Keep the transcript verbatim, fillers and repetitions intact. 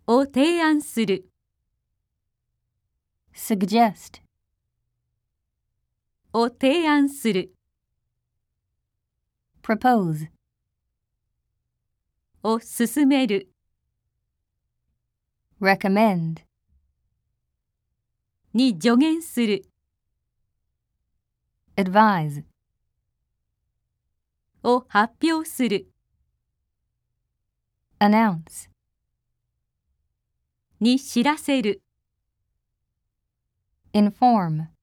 を提案する suggest, を提案する propose, を進める recommend, に助言する advise, を発表する announce, に知らせる inform.